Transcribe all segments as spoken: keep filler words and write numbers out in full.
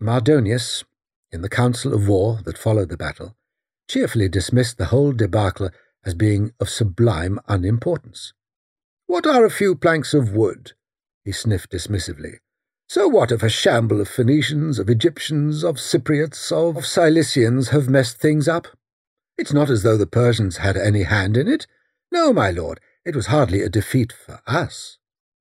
Mardonius, in the council of war that followed the battle, cheerfully dismissed the whole debacle as being of sublime unimportance. "What are a few planks of wood?" he sniffed dismissively. "So what if a shamble of Phoenicians, of Egyptians, of Cypriots, of Cilicians have messed things up? It's not as though the Persians had any hand in it. No, my lord, it was hardly a defeat for us."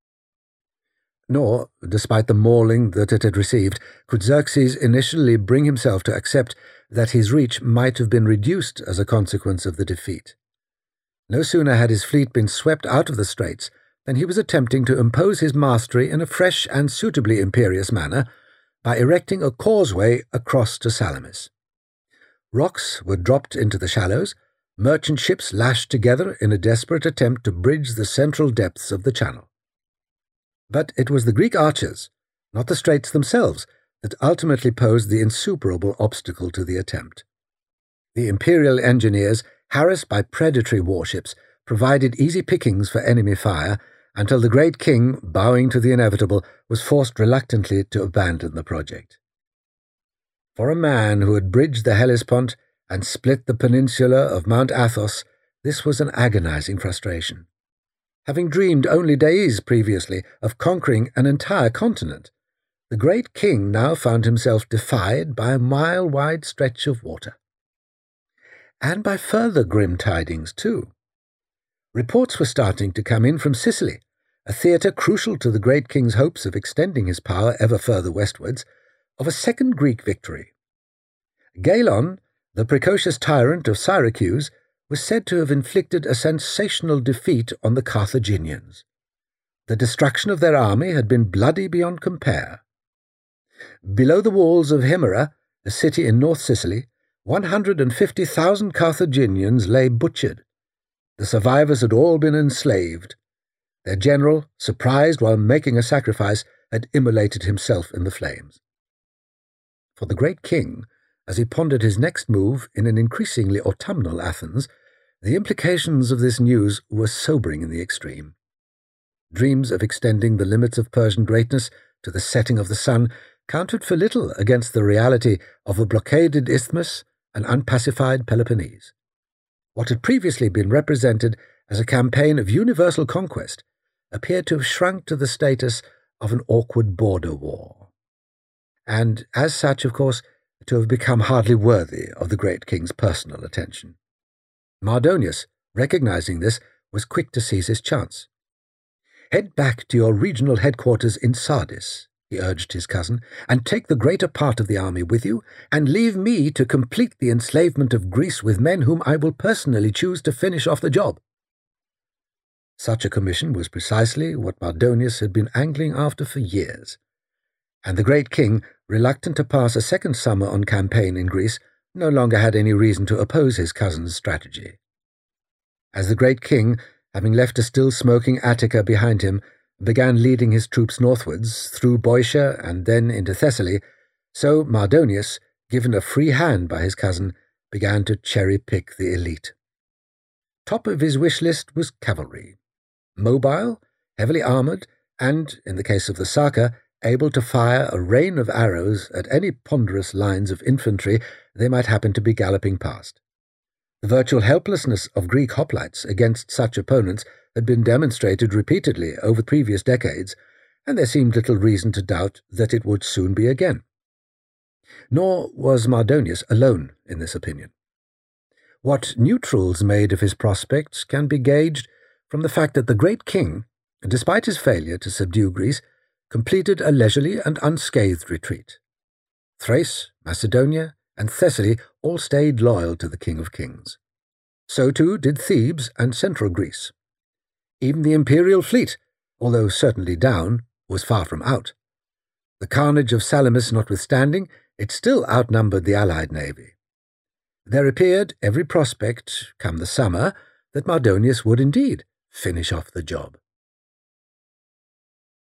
Nor, despite the mauling that it had received, could Xerxes initially bring himself to accept that his reach might have been reduced as a consequence of the defeat. No sooner had his fleet been swept out of the straits than he was attempting to impose his mastery in a fresh and suitably imperious manner by erecting a causeway across to Salamis. Rocks were dropped into the shallows, merchant ships lashed together in a desperate attempt to bridge the central depths of the channel. But it was the Greek archers, not the straits themselves, that ultimately posed the insuperable obstacle to the attempt. The imperial engineers, harassed by predatory warships, provided easy pickings for enemy fire until the great king, bowing to the inevitable, was forced reluctantly to abandon the project. For a man who had bridged the Hellespont and split the peninsula of Mount Athos, this was an agonizing frustration. Having dreamed only days previously of conquering an entire continent, the great king now found himself defied by a mile-wide stretch of water. And by further grim tidings, too. Reports were starting to come in from Sicily, a theatre crucial to the great king's hopes of extending his power ever further westwards, of a second Greek victory. Galon, the precocious tyrant of Syracuse, was said to have inflicted a sensational defeat on the Carthaginians. The destruction of their army had been bloody beyond compare. Below the walls of Himera, a city in North Sicily, one hundred and fifty thousand Carthaginians lay butchered. The survivors had all been enslaved. Their general, surprised while making a sacrifice, had immolated himself in the flames. For the great king, as he pondered his next move in an increasingly autumnal Athens, the implications of this news were sobering in the extreme. Dreams of extending the limits of Persian greatness to the setting of the sun counted for little against the reality of a blockaded isthmus and unpacified Peloponnese. What had previously been represented as a campaign of universal conquest appeared to have shrunk to the status of an awkward border war, and, as such, of course, to have become hardly worthy of the great king's personal attention. Mardonius, recognizing this, was quick to seize his chance. "Head back to your regional headquarters in Sardis," he urged his cousin, "and take the greater part of the army with you, and leave me to complete the enslavement of Greece with men whom I will personally choose to finish off the job." Such a commission was precisely what Mardonius had been angling after for years, and the great king, reluctant to pass a second summer on campaign in Greece, no longer had any reason to oppose his cousin's strategy. As the great king, having left a still-smoking Attica behind him, began leading his troops northwards, through Boeotia and then into Thessaly, so Mardonius, given a free hand by his cousin, began to cherry-pick the elite. Top of his wish list was cavalry. Mobile, heavily armoured, and, in the case of the Saka, able to fire a rain of arrows at any ponderous lines of infantry they might happen to be galloping past. The virtual helplessness of Greek hoplites against such opponents had been demonstrated repeatedly over previous decades, and there seemed little reason to doubt that it would soon be again. Nor was Mardonius alone in this opinion. What neutrals made of his prospects can be gauged from the fact that the great king, despite his failure to subdue Greece, completed a leisurely and unscathed retreat. Thrace, Macedonia, and Thessaly all stayed loyal to the King of Kings. So too did Thebes and central Greece. Even the imperial fleet, although certainly down, was far from out. The carnage of Salamis notwithstanding, it still outnumbered the allied navy. There appeared every prospect, come the summer, that Mardonius would indeed finish off the job.